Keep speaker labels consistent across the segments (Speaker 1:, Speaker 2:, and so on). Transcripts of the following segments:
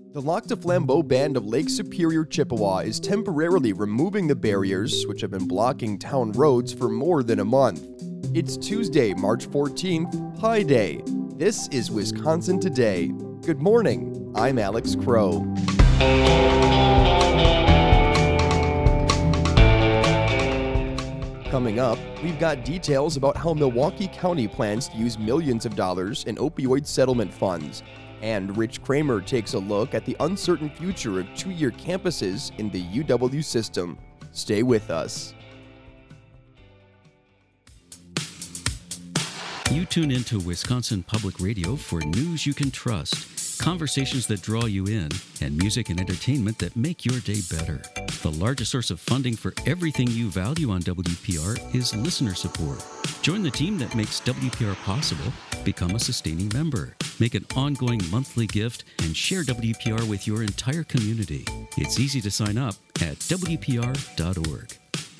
Speaker 1: The Lac du Flambeau Band of Lake Superior, Chippewa is temporarily removing the barriers which have been blocking town roads for more than a month. It's Tuesday, March 14th, Pi Day. This is Wisconsin Today. Good morning, I'm Alex Crow. Coming up, we've got details about how Milwaukee County plans to use millions of dollars in opioid settlement funds. And Rich Kramer takes a look at the uncertain future of two-year campuses in the UW system. Stay with us.
Speaker 2: You tune into Wisconsin Public Radio for news you can trust, conversations that draw you in, and music and entertainment that make your day better. The largest source of funding for everything you value on WPR is listener support. Join the team that makes WPR possible. Become a sustaining member. Make an ongoing monthly gift and share WPR with your entire community. It's easy to sign up at WPR.org.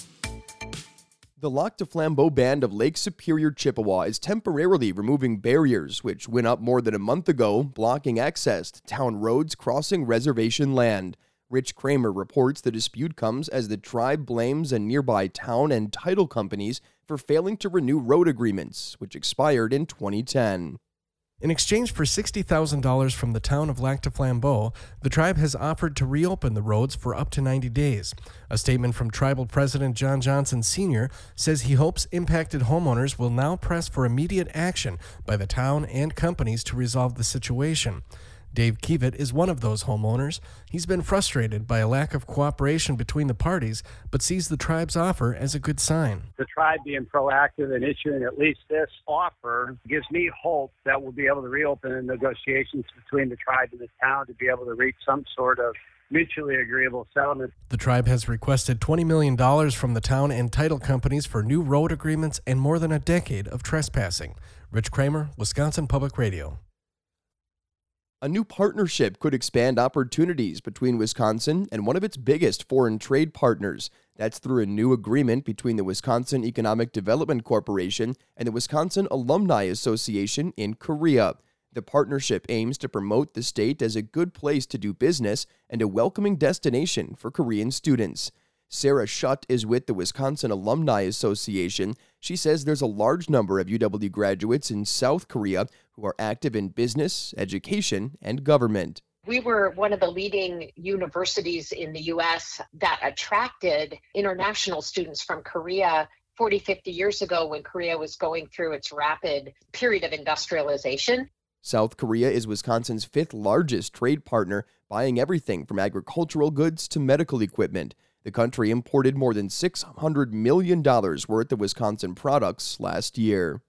Speaker 1: The Lac du Flambeau Band of Lake Superior, Chippewa is temporarily removing barriers which went up more than a month ago, blocking access to town roads crossing reservation land. Rich Kramer reports the dispute comes as the tribe blames a nearby town and title companies for failing to renew road agreements, which expired in 2010.
Speaker 3: In exchange for $60,000 from the town of Lac du Flambeau, the tribe has offered to reopen the roads for up to 90 days. A statement from Tribal President John Johnson Sr. says he hopes impacted homeowners will now press for immediate action by the town and companies to resolve the situation. Dave Kiewit is one of those homeowners. He's been frustrated by a lack of cooperation between the parties, but sees the tribe's offer as a good sign.
Speaker 4: The tribe being proactive and issuing at least this offer gives me hope that we'll be able to reopen the negotiations between the tribe and the town to be able to reach some sort of mutually agreeable settlement.
Speaker 3: The tribe has requested $20 million from the town and title companies for new road agreements and more than a decade of trespassing. Rich Kramer, Wisconsin Public Radio.
Speaker 1: A new partnership could expand opportunities between Wisconsin and one of its biggest foreign trade partners. That's through a new agreement between the Wisconsin Economic Development Corporation and the Wisconsin Alumni Association in Korea. The partnership aims to promote the state as a good place to do business and a welcoming destination for Korean students. Sarah Schutt is with the Wisconsin Alumni Association. She says there's a large number of UW graduates in South Korea who are active in business, education, and government.
Speaker 5: We were one of the leading universities in the U.S. that attracted international students from Korea 40, 50 years ago when Korea was going through its rapid period of industrialization.
Speaker 1: South Korea is Wisconsin's fifth largest trade partner, buying everything from agricultural goods to medical equipment. The country imported more than $600 million worth of Wisconsin products last year.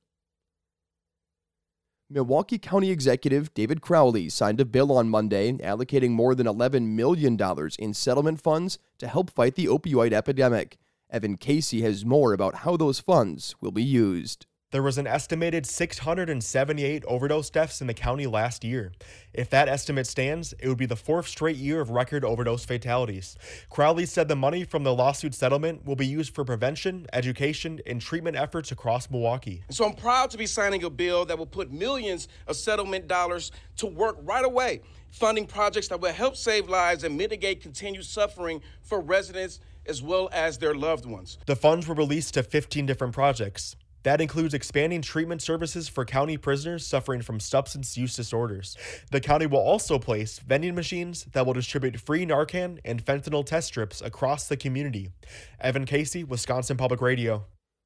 Speaker 1: Milwaukee County Executive David Crowley signed a bill on Monday allocating more than $11 million in settlement funds to help fight the opioid epidemic. Evan Casey has more about how those funds will be used.
Speaker 6: There was an estimated 678 overdose deaths in the county last year. If that estimate stands, it would be the fourth straight year of record overdose fatalities. Crowley said the money from the lawsuit settlement will be used for prevention, education, and treatment efforts across Milwaukee.
Speaker 7: So I'm proud to be signing a bill that will put millions of settlement dollars to work right away, funding projects that will help save lives and mitigate continued suffering for residents as well as their loved ones.
Speaker 6: The funds were released to 15 different projects. That includes expanding treatment services for county prisoners suffering from substance use disorders. The county will also place vending machines that will distribute free Narcan and fentanyl test strips across the community. Evan Casey, Wisconsin Public Radio.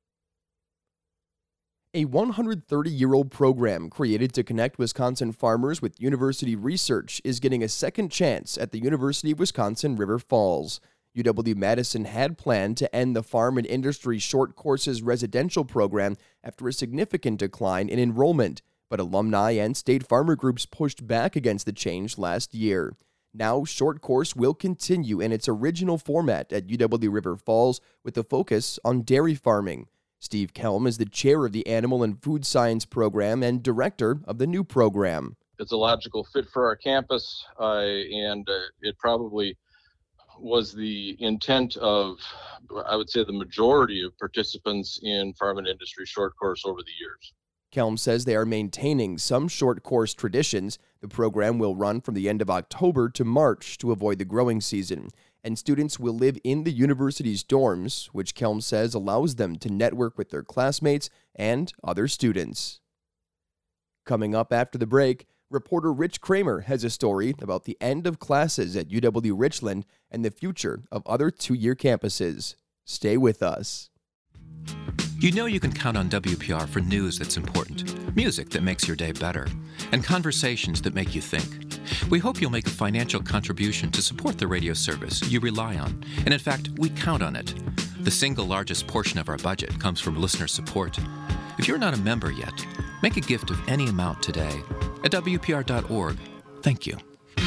Speaker 1: A 130-year-old program created to connect Wisconsin farmers with university research is getting a second chance at the University of Wisconsin River Falls. UW-Madison had planned to end the Farm and Industry Short Courses residential program after a significant decline in enrollment, but alumni and state farmer groups pushed back against the change last year. Now, Short Course will continue in its original format at UW River Falls with a focus on dairy farming. Steve Kelm is the chair of the Animal and Food Science program and director of the new program.
Speaker 8: It's a logical fit for our campus, and it probably was the intent of, I would say, the majority of participants in Farm and Industry Short Course over the years.
Speaker 1: Kelm says they are maintaining some short course traditions. The program will run from the end of October to March to avoid the growing season, and students will live in the university's dorms, which Kelm says allows them to network with their classmates and other students. Coming up after the break, reporter Rich Kramer has a story about the end of classes at UW-Richland and the future of other two-year campuses. Stay with us.
Speaker 9: You know you can count on WPR for news that's important, music that makes your day better, and conversations that make you think. We hope you'll make a financial contribution to support the radio service you rely on, and in fact, we count on it. The single largest portion of our budget comes from listener support. If you're not a member yet, make a gift of any amount today at WPR.org. Thank you.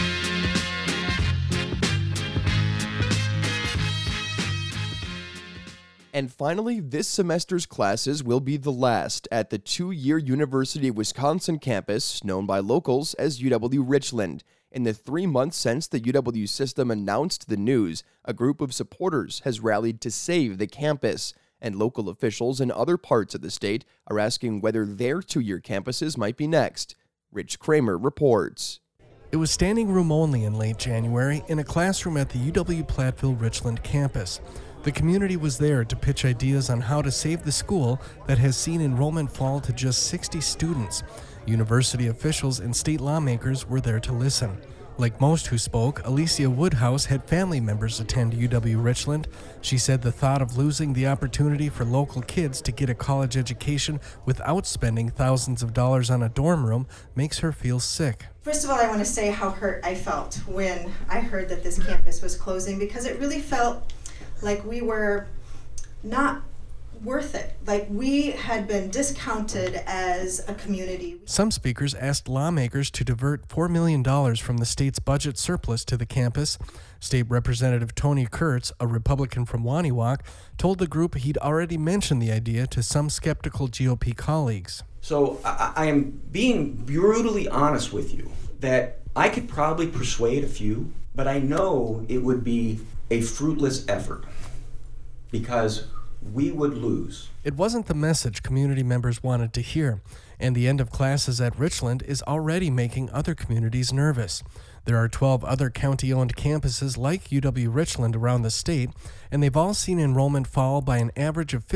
Speaker 1: And finally, this semester's classes will be the last at the two-year University of Wisconsin campus, known by locals as UW-Richland. In the 3 months since the UW system announced the news, a group of supporters has rallied to save the campus, and local officials in other parts of the state are asking whether their two-year campuses might be next. Rich Kramer reports.
Speaker 3: It was standing room only in late January in a classroom at the UW-Platteville-Richland campus. The community was there to pitch ideas on how to save the school that has seen enrollment fall to just 60 students. University officials and state lawmakers were there to listen. Like most who spoke, Alicia Woodhouse had family members attend UW-Richland. She said the thought of losing the opportunity for local kids to get a college education without spending thousands of dollars on a dorm room makes her feel sick.
Speaker 10: First of all, I want to say how hurt I felt when I heard that this campus was closing, because it really felt like we were not worth it. Like we had been discounted as a community.
Speaker 3: Some speakers asked lawmakers to divert $4 million from the state's budget surplus to the campus. State Representative Tony Kurtz, a Republican from Waniwak, told the group he'd already mentioned the idea to some skeptical GOP colleagues.
Speaker 11: So I am being brutally honest with you that I could probably persuade a few, but I know it would be a fruitless effort because we would lose.
Speaker 3: It wasn't the message community members wanted to hear, and the end of classes at Richland is already making other communities nervous. There are 12 other county-owned campuses like UW-Richland around the state, and they've all seen enrollment fall by an average of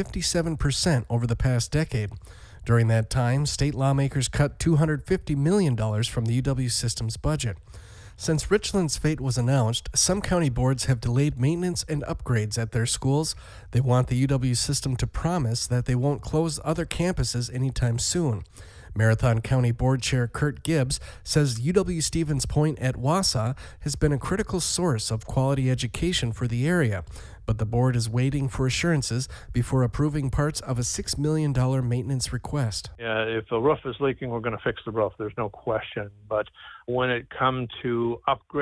Speaker 3: 57% over the past decade. During that time, state lawmakers cut $250 million from the UW system's budget. Since Richland's fate was announced, some county boards have delayed maintenance and upgrades at their schools. They want the UW system to promise that they won't close other campuses anytime soon. Marathon County Board Chair Kurt Gibbs says UW-Stevens Point at Wausau has been a critical source of quality education for the area, but the board is waiting for assurances before approving parts of a $6 million maintenance request.
Speaker 12: Yeah, if the roof is leaking, we're going to fix the roof. There's no question. But when it comes to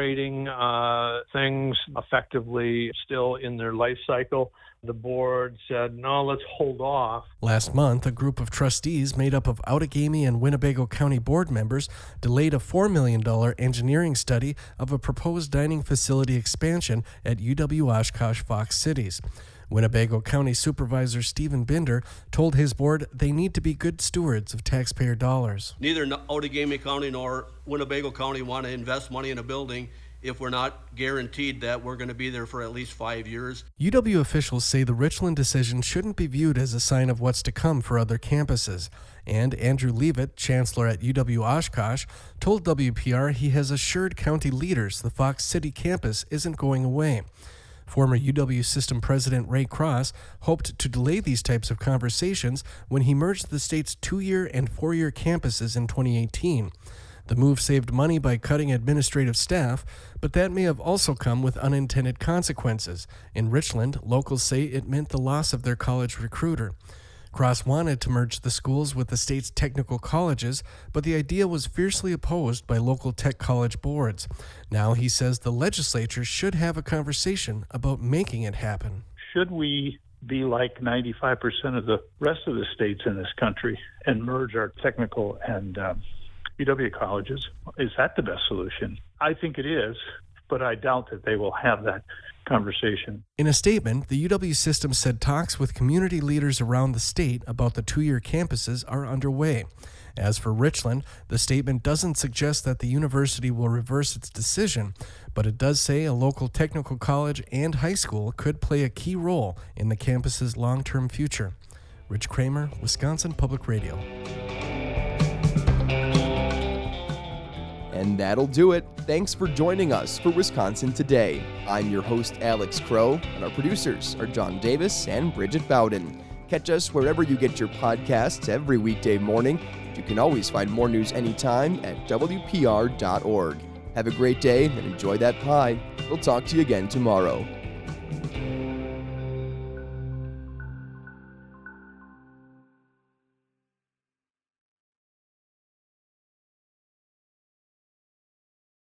Speaker 12: upgrading things effectively still in their life cycle, the board said, no, let's hold off.
Speaker 3: Last month, a group of trustees made up of Outagamie and Winnebago County board members delayed a $4 million engineering study of a proposed dining facility expansion at UW-Oshkosh Fox Cities. Winnebago County Supervisor Stephen Binder told his board they need to be good stewards of taxpayer dollars.
Speaker 13: Neither Outagamie County nor Winnebago County want to invest money in a building if we're not guaranteed that we're going to be there for at least 5 years.
Speaker 3: UW officials say the Richland decision shouldn't be viewed as a sign of what's to come for other campuses. And Andrew Leavitt, chancellor at UW-Oshkosh, told WPR he has assured county leaders the Fox City campus isn't going away. Former UW system president Ray Cross hoped to delay these types of conversations when he merged the state's 2-year and 4-year campuses in 2018. The move saved money by cutting administrative staff, but that may have also come with unintended consequences. In Richland, locals say it meant the loss of their college recruiter. Cross wanted to merge the schools with the state's technical colleges, but the idea was fiercely opposed by local tech college boards. Now he says the legislature should have a conversation about making it happen.
Speaker 12: Should we be like 95% of the rest of the states in this country and merge our technical and UW colleges? Is that the best solution? I think it is, but I doubt that they will have that conversation.
Speaker 3: In a statement, the UW system said talks with community leaders around the state about the two-year campuses are underway. As for Richland, the statement doesn't suggest that the university will reverse its decision, but it does say a local technical college and high school could play a key role in the campus's long-term future. Rich Kramer, Wisconsin Public Radio.
Speaker 1: And that'll do it. Thanks for joining us for Wisconsin Today. I'm your host, Alex Crow, and our producers are John Davis and Bridget Bowden. Catch us wherever you get your podcasts every weekday morning. You can always find more news anytime at WPR.org. Have a great day and enjoy that pie. We'll talk to you again tomorrow.